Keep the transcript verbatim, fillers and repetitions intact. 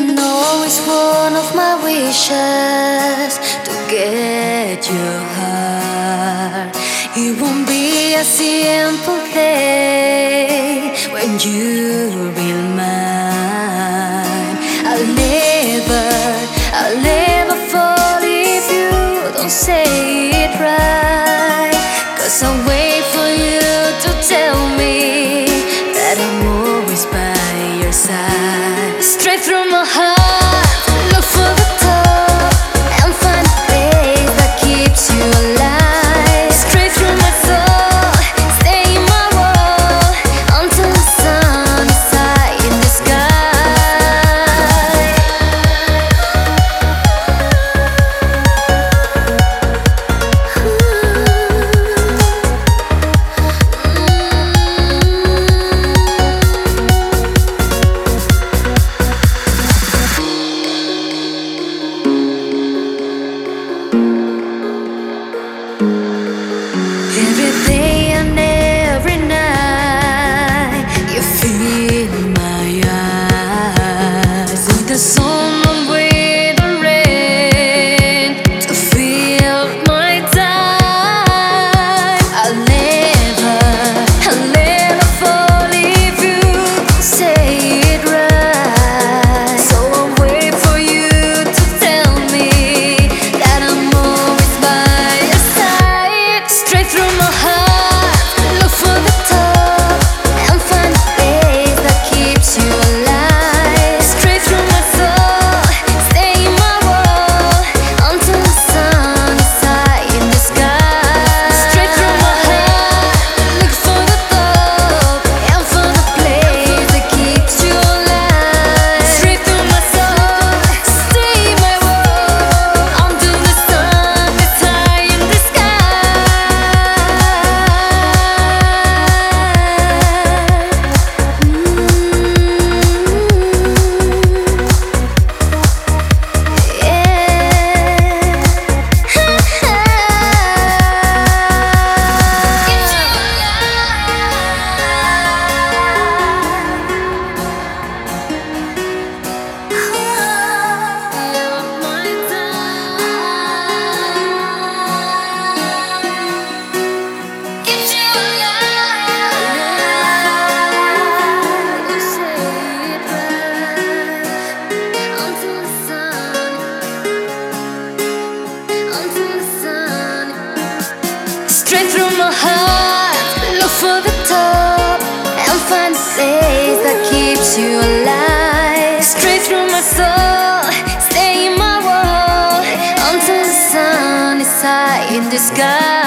know it's one of my wishes to get your heart. It won't be a simple thing when you'll be mine. I'll never, I'll never fall if you don't say it right. 'Cause I'll wait for you to tell me that I'm always by your side. Straight through my heart, look for the top and find a place that keeps you alive. Straight through my soul, stay in my world until the sun is high in the sky. Every day and every night, you feel my eyes. With the sun and with the rain, to feel my time. I'll never, I'll never fall if you say it right. So I'll wait for you to tell me that I'm always by your side. Straight through my heart, look for the top and find a place that keeps you alive. Straight through my soul, stay in my world until the sun is high in the sky. Straight through my heart, look for the top and find a place that keeps you alive. Straight through my soul, stay in my world until the sun is high in the sky. Straight through my heart, look for the top and find a place that keeps you alive. Straight through my soul, stay in my world until the sun is high in the sky.